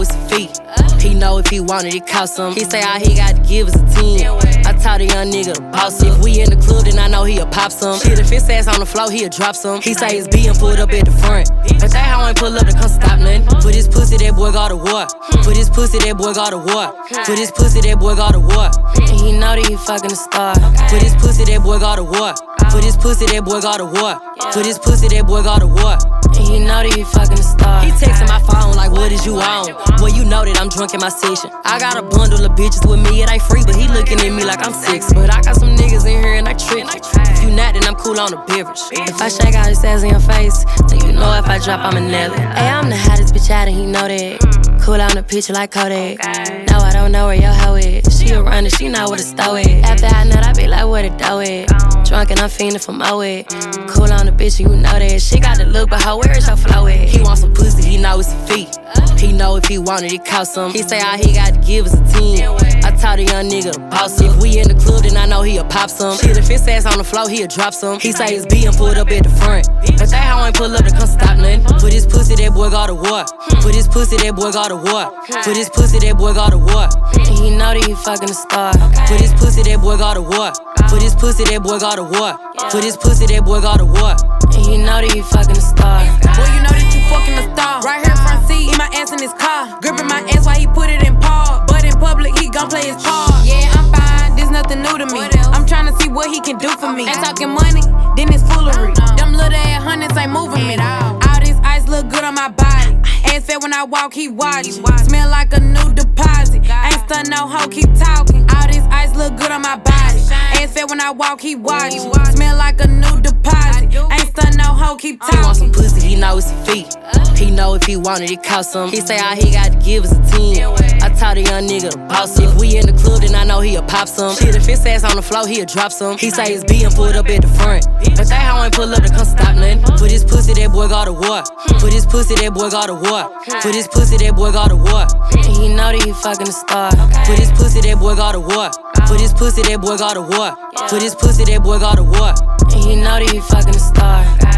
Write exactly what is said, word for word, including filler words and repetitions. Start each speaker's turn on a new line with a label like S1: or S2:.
S1: it's a fee. He know if he wanted it cost some. He say all he got to give is a ten. I taught a young nigga to boss up. If we in the club, then I know he'll pop some. Shit, if his ass on the floor, he'll drop some. He say it's being pulled up at the front, but that hoe ain't pull up to come stop nothing. Put his pussy, that boy got to war. Put his pussy, that boy got to war. Put his pussy, that boy got to war. And he know that he fucking a star. Put his pussy, that boy got to war. Put his pussy, that boy got to war. Put his pussy, that boy got to war. And he know that he fucking a star. He texting my phone like, what is you on? Well, you know that I'm drunk in my section. I got a bundle of bitches with me, it ain't free, but he looking at me like I'm six. But I got some niggas in here and I trick. If you not, then I'm cool on the beverage. If I shake out his ass in your face, then you know if I drop, I'ma nail it. Hey, I'm the hottest bitch out and he know that. Cool on the picture like Kodak. No, I don't know where your hoe is. She a runner, she know where the stove is. After I nut, I be like, where the dough is. Drunk and I'm fiending for mo it. Cool on the bitch, you know that. She got the look, but how where is your flow at? He want some pussy, he know it's a fee. He know if he wanted it cost some. He say all he got to give is a ten. I taught a young nigga to boss up. If we in the club, then I know he'll pop some. Shit, if his ass on the floor, he'll drop some. He say it's being pulled up at the front, but that hoe ain't pull up to come stop nothing. Put his pussy, that boy got to war. Put his pussy, that boy got to war. Put his pussy, that boy got to war. And he know that he fucking a star. Put his pussy, that boy got to war. Put his pussy, that boy got to war. Put his pussy, that boy got to war. And he know that he fucking a star.
S2: Boy, you know that you fucking a star. Right here front seat, in my ass in his car. Gripping my ass while he put it in paw. But in public, he gon' play his part. Yeah, I'm fine, this nothing new to me. I'm tryna see what he can do for me. Ain't talking money, then it's foolery. Them little ass hundreds ain't moving me. All this ice look good on my body. Ass fat when I walk, he watch. Smell like a new deposit. Ain't stun no hoe, keep talking. All this ice look good on my body. Ass fat when I walk, he watch. Smell like a new deposit. Ain't stun no hoe, keep talking.
S1: He want some pussy, he know it's a fee. He know if he wanted it cost some. He say all he got to give is a ten. I taught a young nigga to boss up. If we in the club, then I know he'll pop some. Shit, if his ass on the floor, he'll drop some. He say it's being pulled up at the front, but that hoe ain't pull up to come stop nothing. Put his pussy, that boy got to war. Put his pussy, that boy got to war. Put his pussy, that boy got to war. And he know that he fucking a star. Put his pussy, that boy got to war. Put his pussy, that boy got to war. Put his pussy, that boy got to war. And he know that he fucking a star.